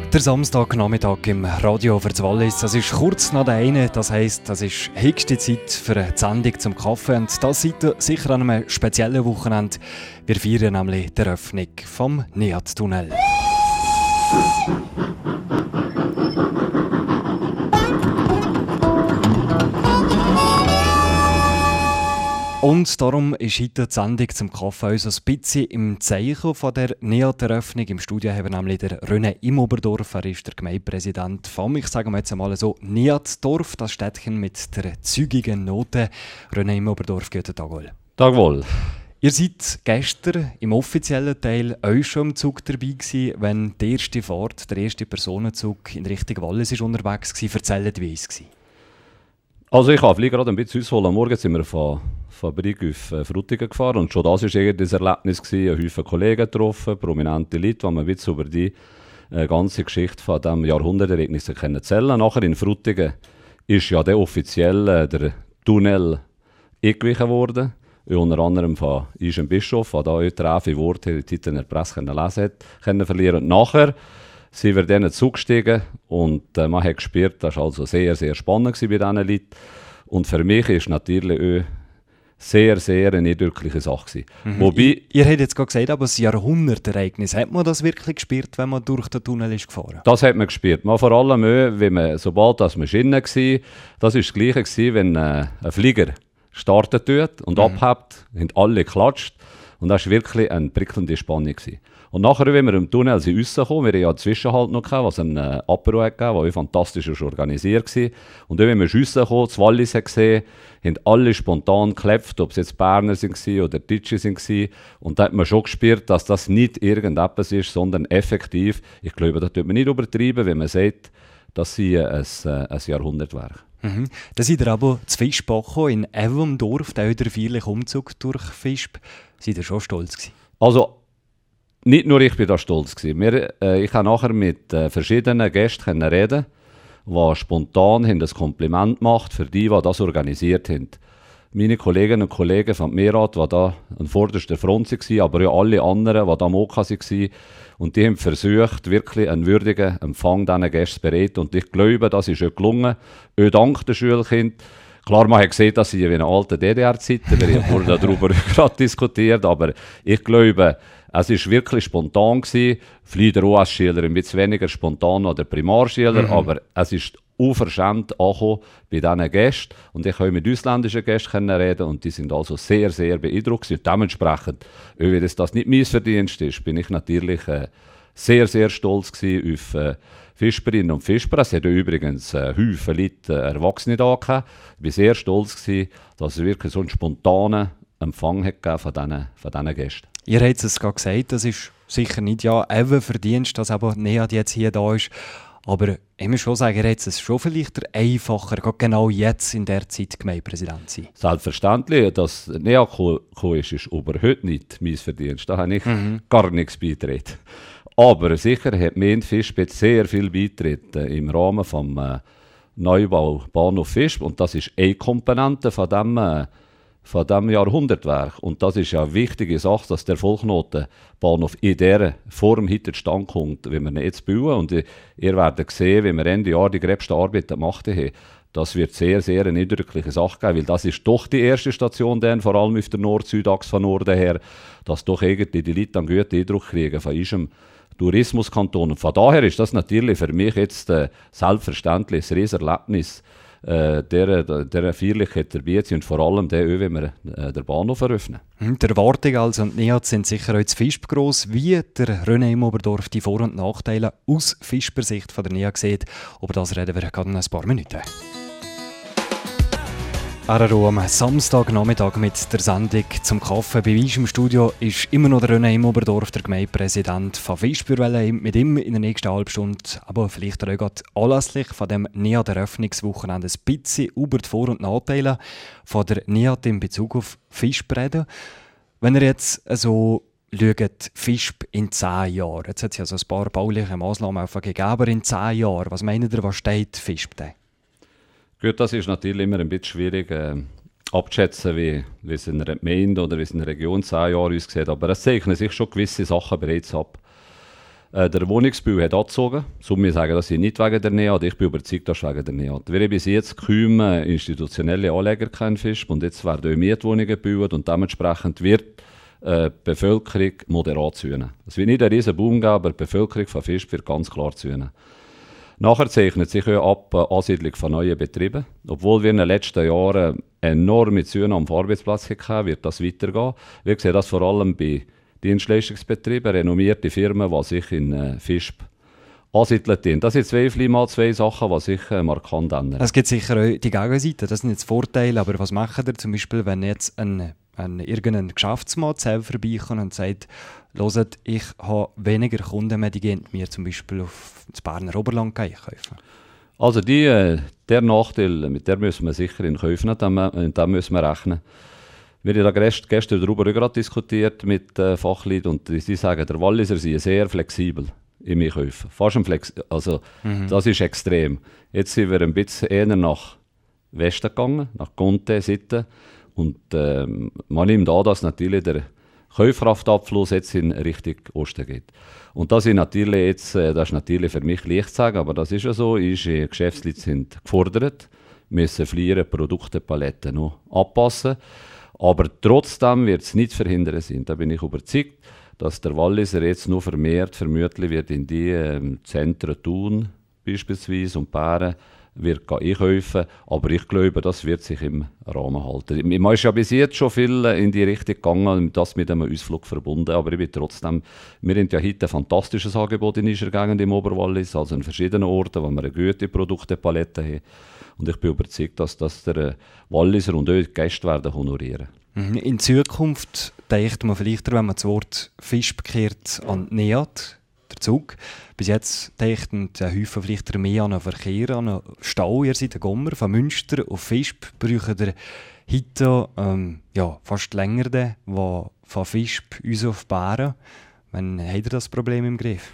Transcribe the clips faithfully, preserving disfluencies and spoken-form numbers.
Der Samstagnachmittag im Radio für das Wallis. Das ist kurz nach der einen, das heisst, das ist höchste Zeit für eine Sendung zum Kaffee. Und das seid sicher an einem speziellen Wochenende. Wir feiern nämlich die Eröffnung vom Nihat-Tunnel. Und darum ist heute die Sendung zum Kaffee uns ein bisschen im Zeichen von der Nihat-Eröffnung. Im Studio haben wir nämlich den René im Oberdorf. Er ist der Gemeindepräsident vom, ich sage mal jetzt einmal so, Nihat-Dorf, das Städtchen mit der zügigen Note. René im Oberdorf, guten Tag wohl. Tag wohl. Ihr seid gestern im offiziellen Teil auch schon im Zug dabei gewesen, wenn die erste Fahrt, der erste Personenzug in Richtung Wallis ist unterwegs war. Erzählt, wie es war. Also ich habe gerade ein bisschen ausholen. Am Morgen sind wir von Fabrik auf äh, Frutigen gefahren und schon das war irgendwie ein Erlebnis gewesen. Ein Haufen Kollegen getroffen, prominente Leute, die man ein bisschen über die äh, ganze Geschichte von diesem Jahrhundertereignis erzählen. Nachher in Frutigen ist ja der offiziell äh, der Tunnel eingewichen worden. Unter anderem von Ischem Bischof, der da auch treffe Worte die in der Presse lesen hat, können verlieren. Und nachher sind wir dann zugestiegen und äh, man hat gespürt, das war also sehr, sehr spannend bei diesen Leuten. Und für mich ist natürlich auch sehr, sehr eine eindrückliche Sache. Mhm. Wobei, ihr, ihr habt jetzt gerade gesagt, aber das Jahrhundertereignis, hat man das wirklich gespürt, wenn man durch den Tunnel ist gefahren? Das hat man gespürt. Man vor allem auch, wenn man, sobald das Maschine war, das war das Gleiche gewesen, wenn äh, ein Flieger startet tut und mhm. abhebt, haben alle geklatscht. Und das war wirklich eine prickelnde Spannung gewesen. Und nachher, wenn wir im Tunnel sind rausgekommen, wir hatten ja einen Zwischenhalt noch, gehabt, was ein äh, Apero hat gegeben, der fantastisch organisiert war. Und dann, wenn wir rausgekommen, das Wallis gesehen, haben alle spontan geklopft, ob es jetzt Berner waren oder Deutsche waren. Und da hat man schon gespürt, dass das nicht irgendetwas ist, sondern effektiv, ich glaube, das tut man nicht übertreiben, wenn man sagt, dass sie ein, ein Jahrhundertwerk. Mhm. Dann seid ihr aber zu Fischbach in Evendorf, der der feierliche Umzug durch Fischb. Seid ihr schon stolz gewesen? Also, nicht nur ich bin da stolz gewesen. Wir, äh, ich habe nachher mit äh, verschiedenen Gästen reden, die spontan haben ein Kompliment gemacht für die, die das organisiert haben. Meine Kolleginnen und Kollegen vom Meerat, die da an vorderster Front waren, aber auch alle anderen, die da am OK waren. Und die haben versucht, wirklich einen würdigen Empfang diesen Gästen zu bereiten. Und ich glaube, das ist auch gelungen. Auch dank der Schulkinder. Klar, man hat gesehen, dass sie wie eine alte D D R-Zeit, wir haben darüber gerade diskutiert, aber ich glaube, es war wirklich spontan gewesen. Vielleicht der O S-Schüler ein bisschen weniger spontan als der Primarschüler, mhm. aber es ist unverschämt angekommen bei diesen Gästen. Und ich konnte mit ausländischen Gästen reden und die sind also sehr, sehr beeindruckt. Und dementsprechend, wenn das, das nicht mein Verdienst ist, bin ich natürlich äh, sehr, sehr stolz gewesen auf äh, Fischerinnen und Fischer. Es hat übrigens äh, Haufen Leute, äh, Erwachsene da gehabt. Ich war sehr stolz gewesen, dass es wirklich so einen spontanen Empfang hat gegeben von diesen, von diesen Gästen. Ihr habt es gerade gesagt, das ist sicher nicht ja eben Verdienst, dass aber Nihat jetzt hier da ist. Aber ich muss schon sagen, ihr habt es schon vielleicht einfacher, genau jetzt in der Zeit Gemeindepräsident zu sein. Selbstverständlich, dass Nihat gekommen ist, ist aber heute nicht mein Verdienst. Da habe ich mhm. gar nichts beigetragen. Aber sicher hat mir in Fischb sehr viel beigetreten im Rahmen des äh, Neubau Bahnhof Fischb. Und das ist eine Komponente von diesem äh, von diesem Jahrhundertwerk. Und das ist ja eine wichtige Sache, dass der Vollknotenbahnhof in dieser Form heute zustande kommt, wie wir ihn jetzt bauen. Und ihr werdet sehen, wenn wir Ende Jahr die gröbste Arbeit gemacht haben, das wird sehr, sehr eine eindrückliche Sache geben, weil das ist doch die erste Station, dann, vor allem auf der Nord-Süd-Achse von Norden her, dass doch irgendwie die Leute einen guten Eindruck kriegen von unserem Tourismuskanton. Und von daher ist das natürlich für mich jetzt äh, selbstverständlich ein Riesenerlebnis, Äh, der, der Feierlichkeit dabei sind und vor allem der, wenn wir äh, den Bahnhof eröffnen. Die Erwartungen also und Nihat sind sicher auch zu Fischb gross. Wie der René im Oberdorf die Vor- und Nachteile aus Fischber Sicht von der Nihat sieht, über das reden wir gerade in ein paar Minuten. R R O am Samstagnachmittag mit der Sendung zum Kaffee. Bei uns im Studio ist immer noch der René im Oberdorf, der Gemeindepräsident von Fischb. Wir wollen mit ihm in der nächsten halben Stunde, aber vielleicht auch gerade anlässlich von dem Nihat-Eröffnungswochenende ein bisschen über die Vor- und Nachteile von der Nihat in Bezug auf Fischb reden. Wenn ihr jetzt so schaut, Fischb in zehn Jahren, jetzt hat es ja so ein paar bauliche Massnahmen gegeben, aber in zehn Jahren, was meint ihr, was steht Fischb denn? Gut, das ist natürlich immer ein bisschen schwierig äh, abzuschätzen, wie, wie es in einer Gemeinde oder wie es in einer Region zehn Jahre aussieht. Aber es zeichnen sich schon gewisse Sachen bereits ab. Äh, der Wohnungsbau hat angezogen. Some sagen, das ist nicht wegen der NEAT. Ich bin überzeugt, das ist wegen der NEAT. Wir haben bis jetzt kaum institutionelle Anleger kein Fisch und jetzt werden auch Mietwohnungen gebaut und dementsprechend wird äh, die Bevölkerung moderat zunehmen. Es wird nicht einen riesen Boom geben, aber die Bevölkerung von Fisch wird ganz klar zunehmen. Nachher zeichnet sich auch ab äh, Ansiedlung von neuen Betrieben. Obwohl wir in den letzten Jahren enorme Zunahme am Arbeitsplatz hatten, wird das weitergehen. Wir sehen das vor allem bei Dienstleistungsbetriebe, renommierte Firmen, die sich in äh, Visp ansiedeln. Das sind zwei, mal zwei Sachen, die sich äh, markant ändern. Es gibt sicher auch die Gegenseite, das sind jetzt Vorteile, aber was machen ihr zum Beispiel, wenn jetzt ein, ein irgendein Geschäftsmann selber vorbeikommt und sagt, hört, ich habe weniger Kunden mehr, die gehen mir zum Beispiel auf das Berner Oberland einkaufen? Also die, äh, der Nachteil, mit dem müssen wir sicher in Kauf nehmen, mit dem müssen wir rechnen. Wir haben da gestern darüber gerade diskutiert mit äh, Fachleuten und sie sagen, der Walliser sei sehr flexibel im Einkaufen. Fast ein Flex also mhm. Das ist extrem. Jetzt sind wir ein bisschen eher nach Westen gegangen, nach Conte, Sitten und äh, man nimmt an, dass natürlich der Kaufkraftabfluss jetzt in Richtung Osten geht. Und das ist natürlich jetzt, äh, das ist natürlich für mich leicht zu sagen, aber das ist ja so, ist, äh, Geschäftsleute sind gefordert, müssen Flieren, Produkte, Paletten noch anpassen. Aber trotzdem wird es nicht verhindern sein. Da bin ich überzeugt, dass der Walliser jetzt nur vermehrt vermutlich wird in die ähm, Zentren Thun beispielsweise und Bären wird einkaufen. Aber ich glaube, das wird sich im Rahmen halten. Man ist ja bis jetzt schon viel in die Richtung gegangen, das mit einem Ausflug verbunden. Aber ich bin trotzdem, wir haben ja heute ein fantastisches Angebot in unserer Gegend im Oberwallis, also an verschiedenen Orten, wo wir eine gute Produktepalette haben. Und ich bin überzeugt, dass das der Walliser und auch die Gäste werden honorieren. In Zukunft denkt man vielleicht, wenn man das Wort Fisch bekehrt, an NEAT, der Zug. Bis jetzt denken die Häufen vielleicht mehr an einen Verkehr, an einen Stau. Ihr seid ein Gommer, von Münster auf Fisch braucht ihr heute ähm, ja, fast länger, den, wo von Fisch uns auf Bären. Wann habt ihr das Problem im Griff?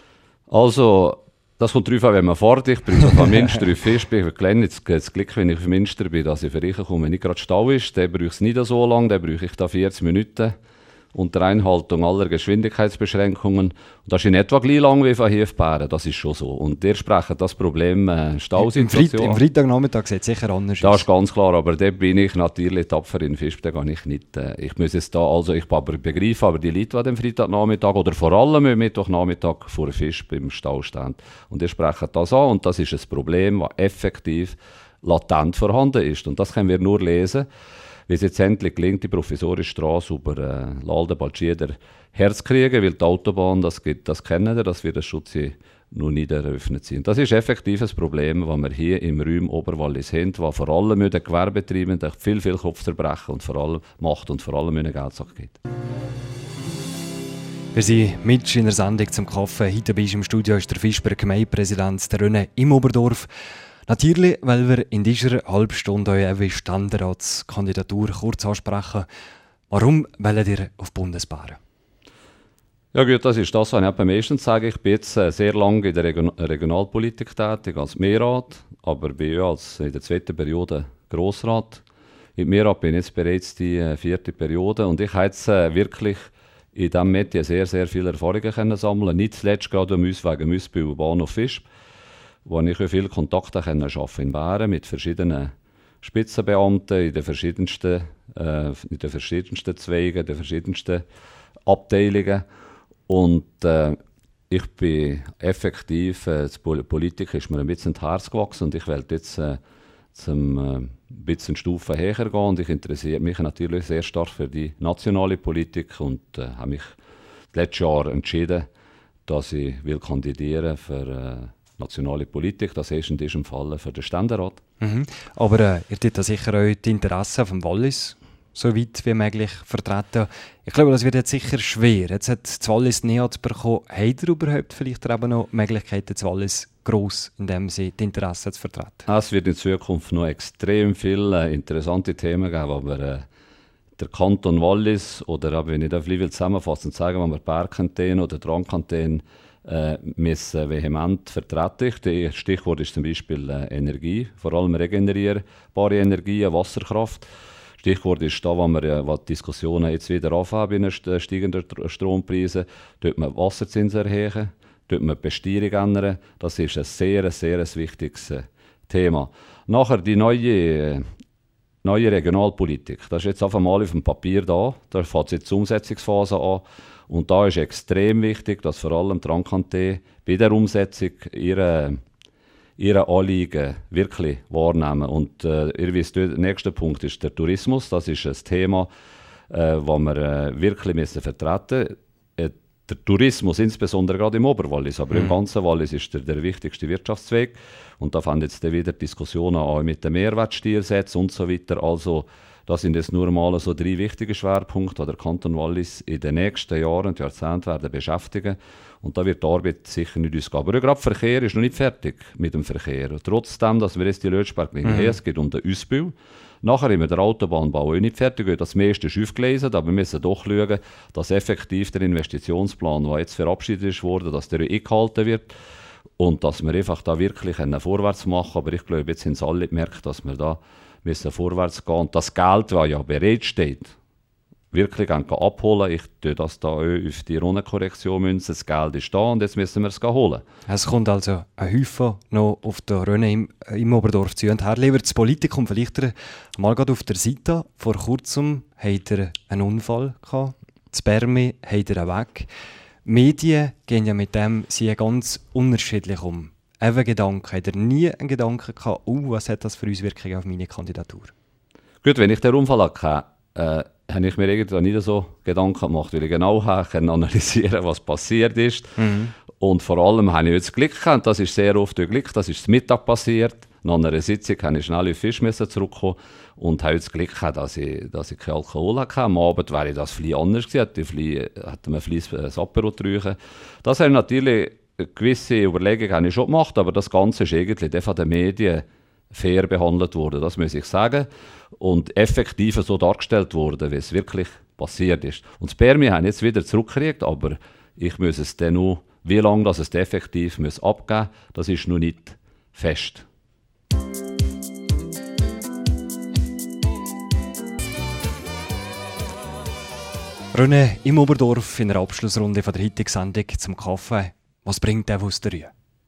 Also, das kommt darauf an, wenn man fährt. Ich bin von Münster auf Fisch. Ich habe das Glück, wenn ich auf Münster bin, dass ich für Riechen komme, wenn nicht gerade Stau ist. Den brauche ich nicht so lange, den brauche ich da vierzig Minuten. Unter Einhaltung aller Geschwindigkeitsbeschränkungen. Und das ist in etwa gleich lang wie von hier auf Bären. Das ist schon so. Und ihr sprecht das Problem äh, Stausituation. Im Freitagnachmittag sieht es sicher anders aus. Das ist ganz klar, aber da bin ich natürlich tapfer in Fisch. Da kann ich nicht. Äh, ich muss es da, also ich aber begreife, aber die Leute, die am Freitagnachmittag oder vor allem am Mittwochnachmittag vor Fisch beim Stau stehen. Und ihr sprecht das an und das ist ein Problem, das effektiv latent vorhanden ist. Und das können wir nur lesen, wie es jetzt endlich gelingt, die provisorische Straße über äh, Lalden, Balschieder herzukriegen, weil die Autobahn, das, gibt, das kennen wir, dass wir das Schutz noch nicht eröffnet sind. Das ist effektiv ein Problem, das wir hier im Raum Oberwallis haben, was vor allem mit den Gewerbetreibenden viel, viel Kopfzerbrechen und vor allem macht und vor allem eine Geldsache gibt. Wir sind mit in der Sendung zum Kaffee. Heute bei uns im Studio ist der Visper Gemeindepräsident der René im Oberdorf. Natürlich, weil wir in dieser halben Stunde eure Ständeratskandidatur kurz ansprechen. Warum wollt ihr auf Bundesbären? Ja gut, das ist das, was ich am ehesten sage. Ich bin jetzt sehr lange in der Region- Regionalpolitik tätig, als Mehrat, aber bin auch als in der zweiten Periode Grossrat. In Mehrat bin ich jetzt bereits die vierte Periode und ich habe jetzt wirklich in diesem Metier sehr, sehr viele Erfahrungen können sammeln. Nicht zuletzt gerade um uns wegen Ausbau Bahnhof Visp, wo ich auch viele Kontakte können schaffen in Bären mit verschiedenen Spitzenbeamten in den verschiedensten, äh, in den verschiedensten Zweigen, in den verschiedensten Abteilungen. Und äh, ich bin effektiv, äh, die Politik ist mir ein bisschen ins Herz gewachsen und ich will jetzt äh, zum äh, ein bisschen Stufen höher gehen und ich interessiere mich natürlich sehr stark für die nationale Politik und äh, habe mich letztes Jahr entschieden, dass ich will kandidieren für äh, nationale Politik, das ist in diesem Fall für den Ständerat. Mhm. Aber äh, ihr tut da sicher auch die Interessen vom Wallis so weit wie möglich vertreten. Ich glaube, das wird jetzt sicher schwer. Jetzt hat das Wallis NEAT bekommen. Habt ihr überhaupt vielleicht eben noch Möglichkeiten, das Wallis gross in dem Sinne die Interessen zu vertreten? Es wird in Zukunft noch extrem viele äh, interessante Themen geben, aber äh, der Kanton Wallis, oder wenn ich das zusammenfassend sagen, wenn wir Bergkanton oder Drangkanton äh, müssen vehement vertreten. Das Stichwort ist zum Beispiel äh, Energie, vor allem regenerierbare Energien, Wasserkraft. Stichwort ist da, wo wir ja, wo die Diskussionen jetzt wieder anfangen bei den steigenden Strompreisen, dort man Wasserzinsen erhöhen. tut man die Besteuerung ändern. Das ist ein sehr, sehr wichtiges äh, Thema. Nachher die neue, äh, neue Regionalpolitik. Das ist jetzt auf einmal auf dem Papier da. Da fängt jetzt die Umsetzungsphase an. Und da ist extrem wichtig, dass vor allem die Rankanté bei der Umsetzung ihre, ihre Anliegen wirklich wahrnehmen. Und äh, ihr wisst, der nächste Punkt ist der Tourismus. Das ist ein Thema, äh, das wir äh, wirklich müssen vertreten müssen. Äh, der Tourismus, insbesondere gerade im Oberwallis, aber mhm. im ganzen Wallis ist der, der wichtigste Wirtschaftszweig. Und da fangen jetzt wieder Diskussionen an mit den Mehrwertsteuersätzen und so weiter. Also, das sind jetzt nur mal so drei wichtige Schwerpunkte, die der Kanton Wallis in den nächsten Jahren und Jahrzehnten werden beschäftigen. Und da wird die Arbeit sicher nicht ausgehen. Aber gerade der Verkehr ist noch nicht fertig mit dem Verkehr. Und trotzdem, dass wir jetzt die Lötschberglinie mhm. haben, es geht um den Ausbau. Nachher haben wir den Autobahnbau nicht fertig. Das meiste ist aufgelesen, aber wir müssen doch schauen, dass effektiv der Investitionsplan, der jetzt verabschiedet wurde, dass der eingehalten wird. Und dass wir einfach da wirklich vorwärts machen. Aber ich glaube, jetzt haben es alle gemerkt, dass wir da müssen vorwärts gehen. Und das Geld, das ja bereitsteht, wirklich abholen. Ich tue das da auch auf die Rundenkorrektion münzen. Das Geld ist da und jetzt müssen wir es holen. Es kommt also ein Häufen noch auf der Rönne im, im Oberdorf zu. Und Herr Leber, das Politikum, vielleicht mal gerade auf der Seite. Vor kurzem hat er einen Unfall gehabt. In Bermi hat er einen Weg. Medien gehen ja mit dem sehr ganz unterschiedlich um. Einen Gedanken. Hat er nie einen Gedanken gehabt, oh, was hat das für Auswirkungen auf meine Kandidatur? Gut, wenn ich den Unfall hatte, äh, habe ich mir irgendwie nicht so Gedanken gemacht, weil ich genau analysieren konnte, was passiert ist. Mhm. Und vor allem habe ich jetzt Glück gehabt, das ist sehr oft Glück, das ist Mittag passiert. Nach einer Sitzung musste ich schnell auf Fisch zurückkommen und habe jetzt Glück gehabt, dass ich, dass ich keinen Alkohol hatte. Am Abend wäre das viel anders gewesen, hätte, Flie, hätte man Flies ein Apero getrunken. Das habe natürlich gewisse Überlegungen habe ich schon gemacht, aber das Ganze ist irgendwie von den Medien fair behandelt worden, das muss ich sagen. Und effektiv so dargestellt worden, wie es wirklich passiert ist. Und das Bermi haben jetzt wieder zurückgekriegt, aber ich muss es dann noch, wie lange das es effektiv muss abgeben muss, das ist noch nicht fest. René, im Oberdorf in der Abschlussrunde von der heutigen Sendung zum Kaffee. Was bringt der aus der Rühe?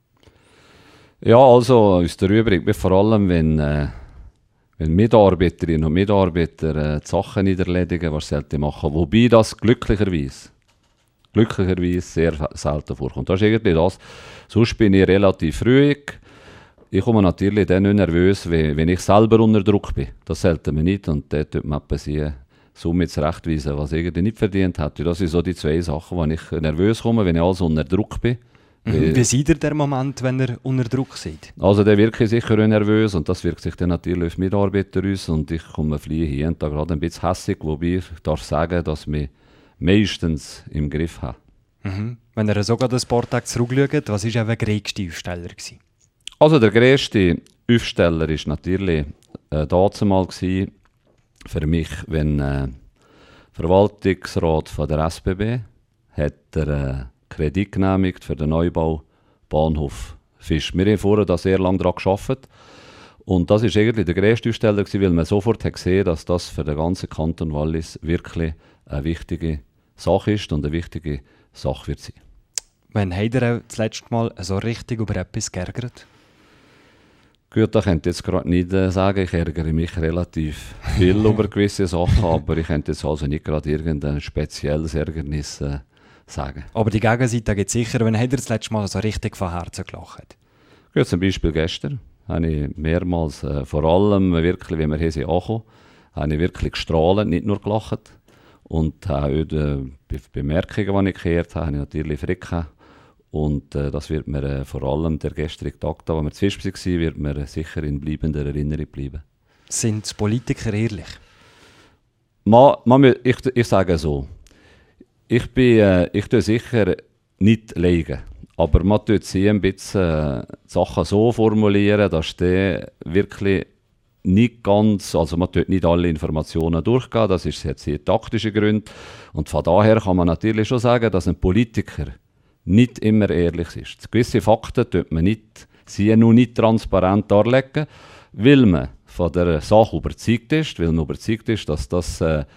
Ja, also aus der Rühe bringt mich vor allem, wenn, äh, wenn Mitarbeiterinnen und Mitarbeiter äh, die Sachen niederledigen, was sie selten machen. Wobei das glücklicherweise, glücklicherweise sehr selten vorkommt. Das ist irgendwie das. Sonst bin ich relativ ruhig. Ich komme natürlich dann nicht nervös, wenn ich selber unter Druck bin. Das sollte man nicht und dort tut man passieren. Somit zurechtweisen, was irgendwie nicht verdient hat. Das sind so die zwei Sachen, wo ich nervös komme, wenn ich also unter Druck bin. Mhm. Wie sieht ihr der Moment, wenn ihr unter Druck seid? Also der wirkt sicher nervös und das wirkt sich dann natürlich auf Mitarbeiter aus und ich komme fliehen hier und da gerade ein bisschen hässig, wobei ich darf sagen, dass wir meistens im Griff haben. Mhm. Wenn ihr sogar ein paar Tage zurückschaut, was war der größte Aufsteller? Also der größte Aufsteller war natürlich äh, dazumal gewesen, für mich, wenn der äh, Verwaltungsrat von der S B B hat der äh, Kredit genehmigt für den Neubau Bahnhof Fisch. Wir haben vorher da sehr lange daran gearbeitet und das war eigentlich der grösste Aussteller, weil man sofort hat gesehen, dass das für den ganzen Kanton Wallis wirklich eine wichtige Sache ist und eine wichtige Sache wird sein. Wann habt ihr auch das letzte Mal so richtig über etwas geärgert? Gut, da könnte ich jetzt gerade nicht äh, sagen, ich ärgere mich relativ viel über gewisse Sachen, aber ich könnte jetzt also nicht gerade irgendein spezielles Ärgernis äh, sagen. Aber die Gegenseite gibt es sicher, wenn habt ihr das letzte Mal so richtig von Herzen gelacht? Gut, zum Beispiel gestern habe ich mehrmals, äh, vor allem wirklich, wie wir hier sind angekommen, habe ich wirklich gestrahlt, nicht nur gelacht. Und auch die Be- Bemerkungen, die ich gehört habe, habe ich natürlich fricken. Und äh, das wird mir äh, vor allem der gestrige Tag, da, wo wir zu Fisch waren, wird mir sicher in bleibender Erinnerung bleiben. Sind Politiker ehrlich? Man, man, ich, ich sage so, ich bin äh, ich tue sicher nicht liegen, aber man tut sie ein bisschen äh, Sachen so formulieren, dass die wirklich nicht ganz, also man tut nicht alle Informationen durchgehen, das ist jetzt hier taktische Gründe. Und von daher kann man natürlich schon sagen, dass ein Politiker nicht immer ehrlich ist. Gewisse Fakten tut man nicht, sie nur nicht transparent darlegen, weil man von der Sache überzeugt ist, weil man überzeugt ist, dass das äh,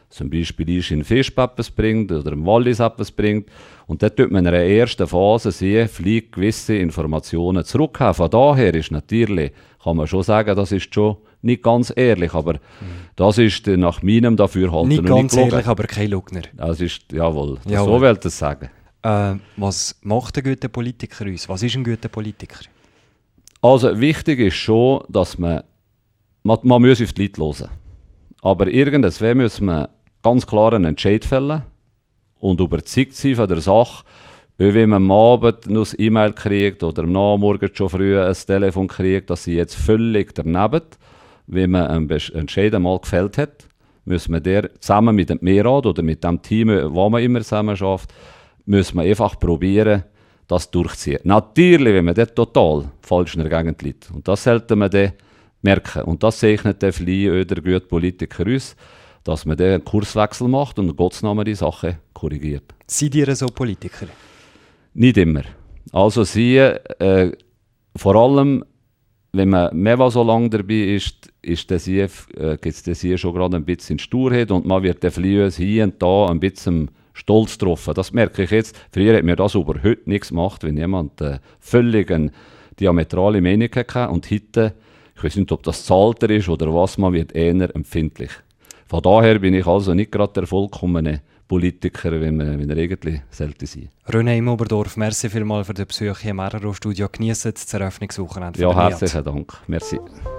zum Beispiel ist in Fisch etwas bringt oder im Wallis etwas bringt. Und dort tut man in einer ersten Phase sehen, fliegt gewisse Informationen zurück. Von daher ist natürlich, kann man schon sagen, das ist schon nicht ganz ehrlich, aber mhm. das ist nach meinem Dafürhalten nicht ganz nicht ehrlich, aber kein Lügner. Das ist, jawohl, jawohl. So will ich das sagen. Äh, was macht ein guter Politiker uns? Was ist ein guter Politiker? Also wichtig ist schon, dass man, man, man muss auf die Leute hören. Aber irgendwann muss man ganz klar einen Entscheid fällen und überzeugt sein von der Sache, wenn man am Abend noch ein E-Mail kriegt oder am Nachmittag schon früh ein Telefon kriegt, dass sie jetzt völlig daneben, wenn man einen Entscheid einmal gefällt hat, muss man der zusammen mit dem Mehrrat oder mit dem Team, wo man immer zusammen schafft, muss man einfach probieren, das durchzuziehen. Natürlich, wenn man dort total falsch in der Gegend liegt. Und das sollte man dann merken. Und das zeichnet der Fly oder gute Politiker aus, dass man dann einen Kurswechsel macht und in Gottes Namen die Sache korrigiert. Seid ihr so Politiker? Nicht immer. Also sie, äh, vor allem, wenn man mehr so lange dabei ist, ist der sie, äh, gibt es sie schon gerade ein bisschen Sturheit und man wird der Fly hier und da ein bisschen stolz drauf. Das merke ich jetzt. Früher hat mir das über heute nichts gemacht, wenn jemand äh, völlig eine diametrale Meinung hatte. Und heute, ich weiß nicht, ob das das Alter ist oder was, man wird eher empfindlich. Von daher bin ich also nicht gerade der vollkommene Politiker, wie wir, wie wir eigentlich selten sind. René im Oberdorf, merci vielmals für den Besuch hier im R R O-Studio. Geniessen das Eröffnungswochenende. Ja, herzlichen Dank. Merci.